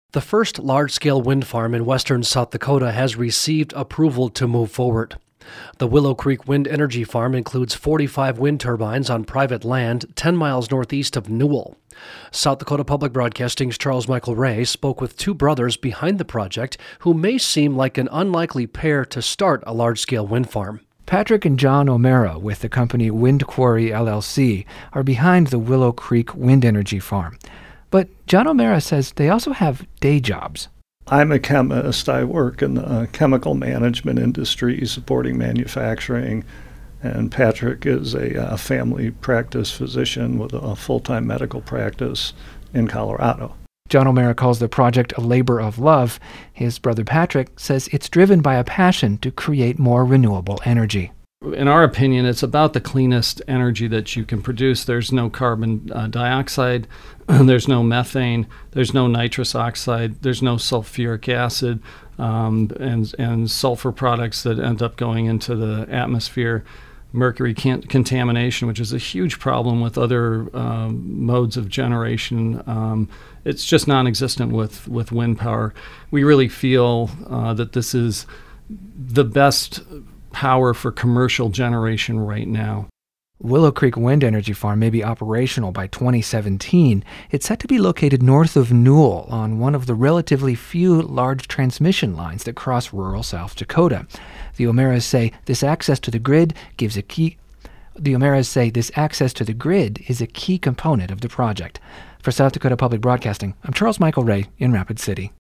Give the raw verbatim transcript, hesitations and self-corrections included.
The first large-scale wind farm in western South Dakota has received approval to move forward. The Willow Creek Wind Energy Farm includes forty-five wind turbines on private land ten miles northeast of Newell. South Dakota Public Broadcasting's Charles Michael Ray spoke with two brothers behind the project who may seem like an unlikely pair to start a large-scale wind farm. Patrick and John O'Mara with the company Wind Quarry L L C are behind the Willow Creek Wind Energy Farm. But John O'Mara says they also have day jobs. I'm a chemist. I work in the chemical management industry supporting manufacturing, and Patrick is a, a family practice physician with a full-time medical practice in Colorado. John O'Mara calls the project a labor of love. His brother Patrick says it's driven by a passion to create more renewable energy. In our opinion, it's about the cleanest energy that you can produce. There's no carbon uh, dioxide, there's no methane, there's no nitrous oxide, there's no sulfuric acid, um, and, and sulfur products that end up going into the atmosphere. Mercury can- contamination, which is a huge problem with other um, modes of generation. Um, it's just non-existent with, with wind power. We really feel uh, that this is the best power for commercial generation right now. Willow Creek Wind Energy Farm may be operational by twenty seventeen. It's set to be located north of Newell on one of the relatively few large transmission lines that cross rural South Dakota. The O'Maras say this access to the grid gives a key The O'Maras say this access to the grid is a key component of the project. For South Dakota Public Broadcasting, I'm Charles Michael Ray in Rapid City.